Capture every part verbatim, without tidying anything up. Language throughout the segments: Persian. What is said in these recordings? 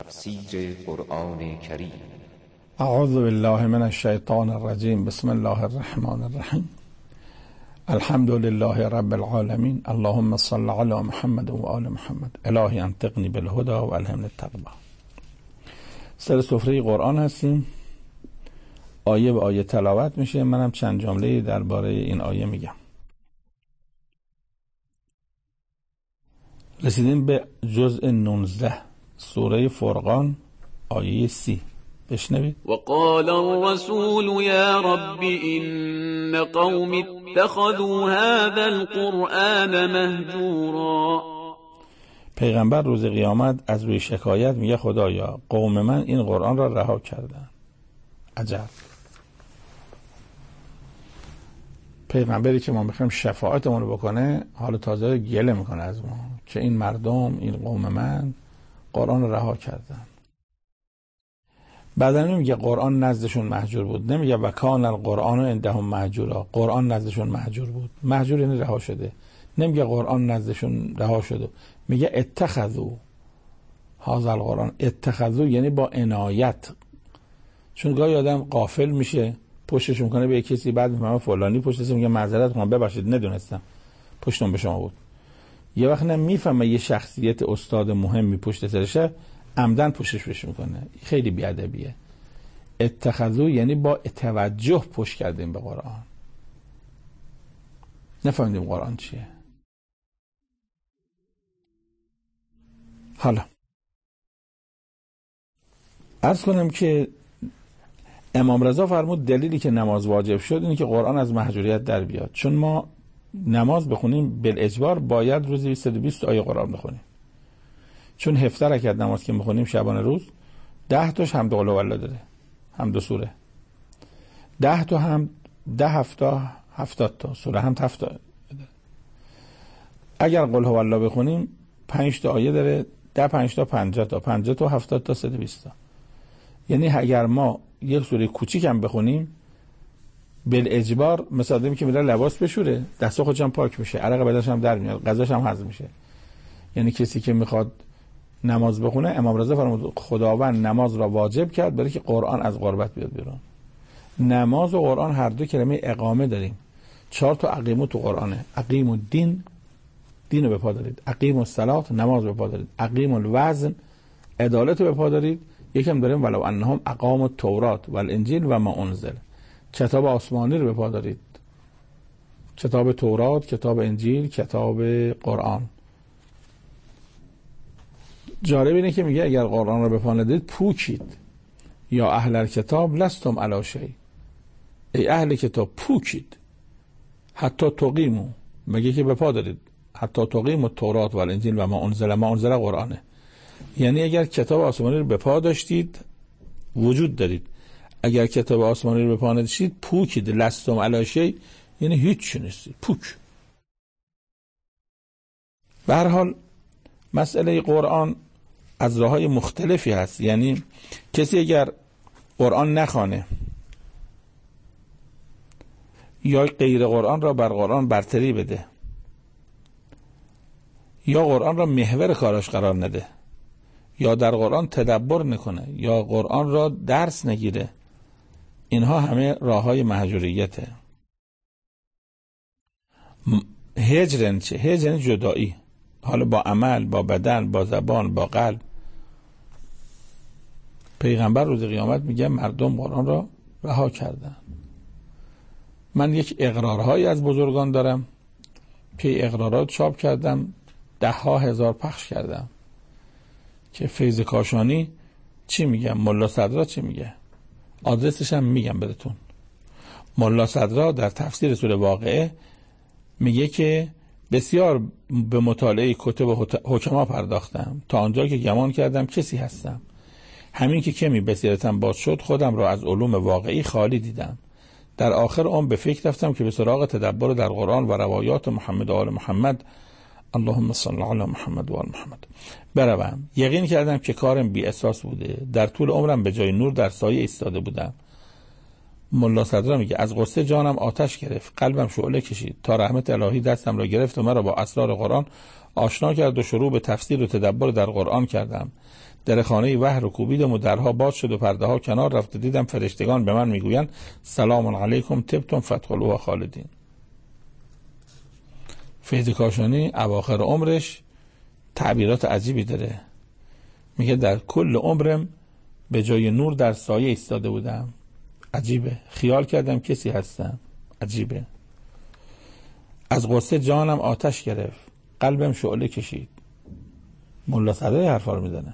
تفسیر قرآن کریم. اعوذ بالله من الشیطان الرجیم. بسم الله الرحمن الرحیم. الحمد لله رب العالمین. اللهم صل علی محمد و آل محمد. الهی انطقنی بالهدى و الهمنی التقوی. سر سفره قرآن هستیم. آیه به آیه تلاوت میشه. منم چند جمله درباره این آیه میگم. رسیدیم به جزء نوزده سوره فرقان آیه سی. بشنوید. وقال الرسول يا رب إن قوم اتخذوا هذا القرآن مهجورا. پیغمبر روز قیامت از روی شکایت میگه خدایا قوم من این قرآن را رها کردن. عجب. پیغمبری که ما میخوایم شفاعتمون رو بکنه حالا تازه گله میکنه از ما که این مردم این قوم من قرآن رو رها کردن. بعدا نمیگه قرآن نزدشون مهجور بود، نمیگه و کان القرآن عندهم مهجورا، قرآن نزدشون مهجور بود. مهجور یعنی رها شده. نمیگه قرآن نزدشون رها شده، میگه اتخذوا هذا القرآن. اتخذوا یعنی با عنایت. چون گاهی آدم غافل میشه پشتش میکنه به کسی، بعد میفهمه فلانی پشتش، میگه معذرت میخوام ببخشید ندونستم پشتم به شما بود. یه وقت نه میفهمه یه شخصیت استاد مهمی پشت سرشه، عمدن پشتش بش میکنه. خیلی بیادبیه. اتخذو یعنی با توجه پشت کردیم به قرآن. نفهمیدیم قرآن چیه. حالا عرض کنم که امام رضا فرمود دلیلی که نماز واجب شد اینه که قرآن از مهجوریت در بیاد. چون ما نماز بخونیم بالاجبار باید روزی صد و بیست آیه قرآن بخونیم. چون هفده رکعت نماز که میخونیم شبانه روز ده تاش حمد قل هوالله داره، حمد سوره. ده تا هم ده هفته هفتاد تا سوره هم هفتاد داره. اگر قل هوالله بخونیم پنج تا آیه داره، ده پنج تا پنجاه تا پنجاه تا هفتاد تا صد و بیست تا. یعنی اگر ما یک سوره کوچیک هم بخونیم بالاجبار مثلا آدمی که میره لباس بشوره دست خودش هم پاک میشه، عرق بدنش هم در میاد، غذاش هم هضم میشه. یعنی کسی که میخواد نماز بخونه امام رضا فرمود خداوند نماز را واجب کرد برای که قرآن از غربت بیاد بیرون. نماز و قرآن هر دو کلمه اقامه داریم. چهار تا اقیمو تو قرآنه. اقیم الدین، دین رو به پا دارید. اقیم الصلات، نماز به پا دارید. اقیم الوزن، عدالت رو به پا دارید. یکم داریم ولو انهم اقاموا التوراة والانجیل و ما انزل. کتاب آسمانی رو به پا دارید. کتاب تورات، کتاب انجیل، کتاب قرآن. جالب اینه که میگه اگر قرآن رو به پا ندید پوکید. یا اهل کتاب لستم علی شیء. ای اهل کتاب پوکید. حتی تقیمو، میگه که به پا دارید. حتی تقیموا التوراة والانجیل و ما انزل. ما انزل قرآنه. یعنی اگر کتاب آسمانی رو به پا داشتید وجود دارید. اگر کتاب آسمانی رو به پا نداشتید پوکید. لستم علی شیء یعنی هیچ نیستید، پوک. به هر حال مسئله قرآن از راه‌های مختلفی هست. یعنی کسی اگر قرآن نخوانه یا غیر قرآن را بر قرآن برتری بده یا قرآن را محور کارش قرار نده یا در قرآن تدبر نکنه یا قرآن را درس نگیره، اینها همه راه‌های مهجوریته. هجرن چه؟ هجرن جدایی، حالا با عمل، با بدن، با زبان، با قلب. پیغمبر روز قیامت میگه مردم قرآن را رها کردن. من یک اقرارهایی از بزرگان دارم که اقرارات چاپ کردم، ده ها هزار پخش کردم که فیض کاشانی چی میگم، ملا صدرا چی میگه، آدرسش هم میگم براتون. ملا صدرا در تفسیر سوره واقعه میگه که بسیار به مطالعه کتب حکما پرداختم تا آنجا که گمان کردم کسی هستم. همین که کمی بصیرتم باز شد خودم را از علوم واقعی خالی دیدم. در آخر عمر به فکر رفتم که به سراغ تدبر در قرآن و روایات محمد و آل محمد، اللهم صل علی محمد و آل محمد، بروم. یقین کردم که کارم بی اساس بوده. در طول عمرم به جای نور در سایه ایستاده بودم. ملا صدرا میگه از غصه جانم آتش گرفت، قلبم شعله کشید تا رحمت الهی دستم را گرفت و مرا با اسرار قرآن آشنا کرد و شروع به تفسیر و تدبر در قرآن کردم. در خانه وحی رو کوبیدم و درها باز شد و پرده ها کنار رفت. دیدم فرشتگان به من میگویند سلام علیکم طبتم فادخلوها خالدین. فیض کاشانی اواخر عمرش تعبیرات عجیبی داره. میگه در کل عمرم به جای نور در سایه ایستاده بودم. عجیبه. خیال کردم کسی هستم. عجیبه. از غصه جانم آتش گرفت، قلبم شعله کشید. ملا صدرای حرفا رو میزنه.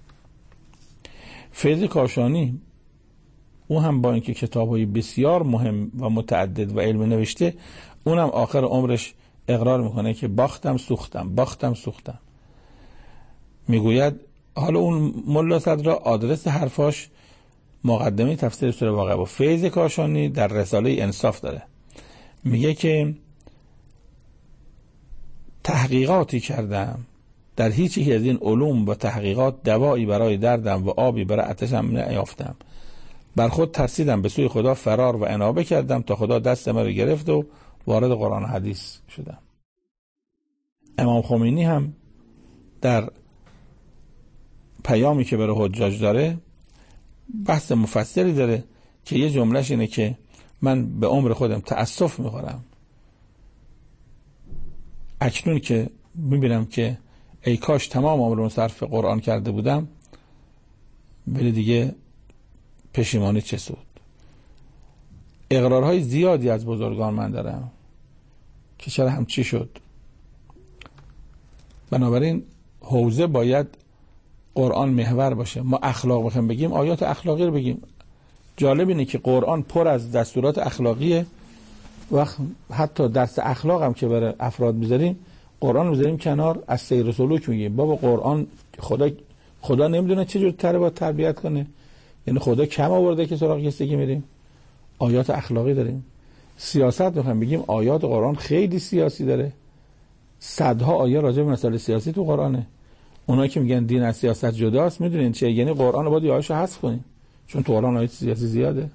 فیض کاشانی او هم با اینکه کتاب‌های بسیار مهم و متعدد و علم نوشته، اونم آخر عمرش اقرار میکنه که باختم سوختم باختم سوختم. میگوید حالا اون ملا صدرا آدرس حرفاش مقدمه تفسیر سوره واقعه با فیض کاشانی در رساله انصاف داره. میگه که تحقیقاتی کردم، در هیچ یک از این علوم و تحقیقات دوایی برای دردم و آبی برای آتشم نیافتم. بر خود ترسیدم، به سوی خدا فرار و انابه کردم تا خدا دست من رو گرفت و وارد قرآن و حدیث شدم. امام خمینی هم در پیامی که برای حجاج داره بحث مفصلی داره که یه جملهش اینه که من به عمر خودم تأسف میخورم اکنون که میبینم که ای کاش تمام عمرم صرف قرآن کرده بودم، ولی دیگه پشیمانی چه سود. اقرارهای زیادی از بزرگان من دارم که چرا هم چی شد. بنابراین حوزه باید قرآن محور باشه. ما اخلاق بخوایم بگیم آیات اخلاقی رو بگیم. جالب اینه که قرآن پر از دستورات اخلاقیه و حتی درس اخلاق هم که برای افراد میذاریم قرآن رو میذاریم کنار، از سیر و سلوک میگیم. بابا قرآن خدا خدا نمیدونه چه جور تر باید تربیت کنه؟ یعنی خدا کم آورده که سراغ کسی که میریم؟ آیات اخلاقی داریم. سیاست میخوایم بگیم آیات قرآن خیلی سیاسی داره. صدها آیه راجع به مسائل سیاسی تو قرآنه. اونایی که میگن دین از سیاست جداست میدونین چه؟ یعنی قرآن رو باید آیه‌اشو حذف کنین، چون تو قرآن آیات سیاسی زیاده.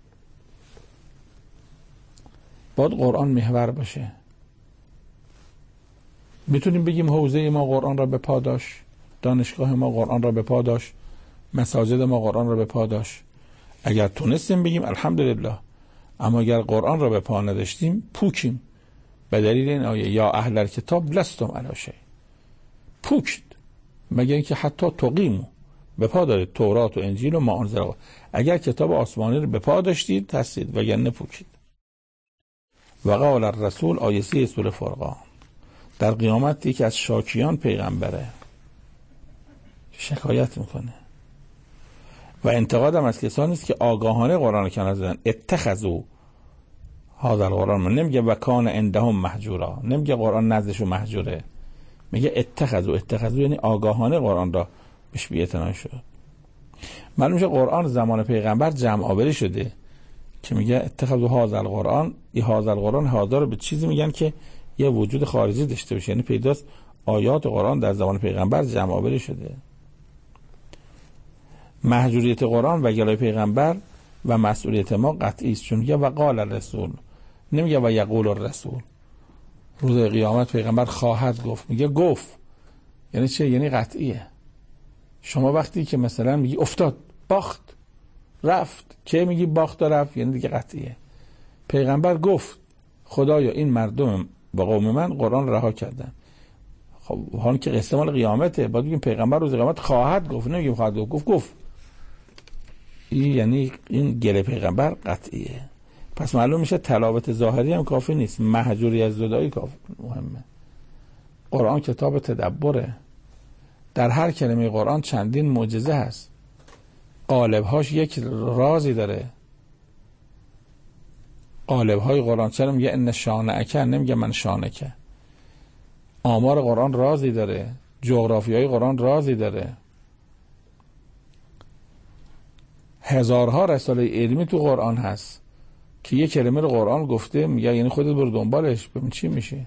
باید قرآن محور باشه. میتونیم بگیم حوزه ما قرآن را به پا داشت، دانشگاه ما قرآن را به پا داشت، مساجد ما قرآن را به پا داشت. اگر تونستیم بگیم الحمدلله. اما اگر قرآن را به پا نداشتیم پوکیم. به دلیل این آیه یا اهل الکتاب لستم علی شیء، پوکید. مگر اینکه حتی تقیمو به پا دارید تورات و انجیل و ما انزل. اگر کتاب آسمانی رو به پا داشتید هستید، وگرنه پوکید. و قال الرسول آیه سی سوره فرقان. در قیامت یکی از شاکیان پیغمبره شکایت میکنه و انتقادم از کسانی است که آگاهانه قرآن رو کنار زدن. اتخذوا هذا القرآن، من نمیگه و کان عندهم مهجورا، نمیگه قرآن نزدشون مهجوره، میگه اتخذوا. اتخذوا یعنی آگاهانه قرآن را بهش بی‌اعتنا شد. معلوم میشه قرآن زمان پیغمبر جمع آوری شده که میگه اتخذوا هذا القرآن. این هذا القرآن هذا رو به چیزی میگن که یه وجود خارجی داشته باشه، یعنی پیداست آیات قرآن در زمان پیغمبر جمع آوری شده. مهجوریت قرآن و گلای پیغمبر و مسئولیت ما قطعی است، چون میگه و قال الرسول، نمیگه و یقول الرسول. روز قیامت پیغمبر خواهد گفت، میگه گفت. یعنی چه؟ یعنی قطعیه. شما وقتی که مثلا میگی افتاد، باخت، رفت، که میگی باخت و رفت، یعنی دیگه قطعیه. پیغمبر گفت خدایا این مردم با قوم من قرآن رها کردن. خب حالا که قصه مال قیامته، باید بگیم پیغمبر روز قیامت خواهد گفت، نمیگیم خواهد گفت، گفت گفت. این یعنی این گله پیغمبر قطعیه. پس معلوم میشه تلاوت ظاهری هم کافی نیست، مهجوری از زدایی کافی مهمه. قرآن کتاب تدبره. در هر کلمه قرآن چندین معجزه هست. قالب‌هاش یک رازی داره. قالب‌های قرآن چرا میگه ان شانئک، نمیگه من شانک. آمار قرآن رازی داره. جغرافیای قرآن رازی داره. هزارها رساله علمی تو قرآن هست که یک کلمه رو قرآن گفته میگه یعنی خودت برو دنبالش ببین چی میشه.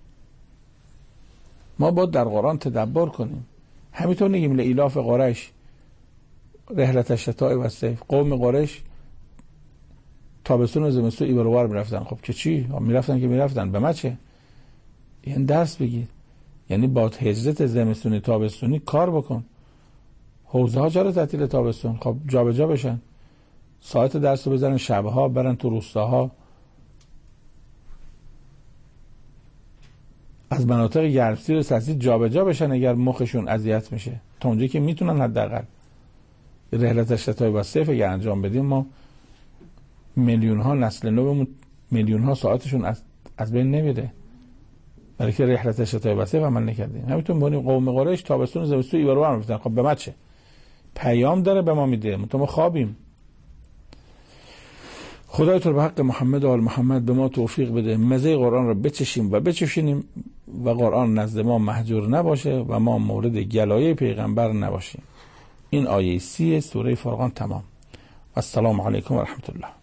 ما باید در قرآن تدبر کنیم. همینطور نگیم لإلاف قریش رحلت الشتاء و الصیف. قوم قریش تابستون و زمستون ایبروار میرفتن. خب که چی؟ میرفتن که میرفتن، به ما چه؟ یعنی درس بگیر. یعنی با هجرت زمستونی تابستونی کار بکن. حوزه ها چرا تعطیل تابستون؟ خب جابجا بشن، ساعت درس رو بزنن شبها، برن تو روستاها، از مناطق گرمسیر و سردسیر جابجا بشن اگر مخشون اذیت میشه، تا اونجایی که میتونن حداقل. رحلت شتای با صیف اگر انجام بدیم ما میلیون ها نسل نومون میلیون ها ساعتشون از از بین نمیره، برای که رحلت شتای با صیف عمل نکردیم. همینطور بونیم قوم قریش تابستون زمستون ایوارو هم میفتن. خب به ما چه؟ پیام داره به ما میده، ما خوابیم. خدای تو به حق محمد و آل محمد به ما توفیق بده مزه قرآن رو بچشیم و بچشینیم و قرآن نزد ما مهجور نباشه و ما مورد گلایه پیغمبر نباشیم. این آیه سی سوره فرقان تمام. السلام علیکم و رحمت الله.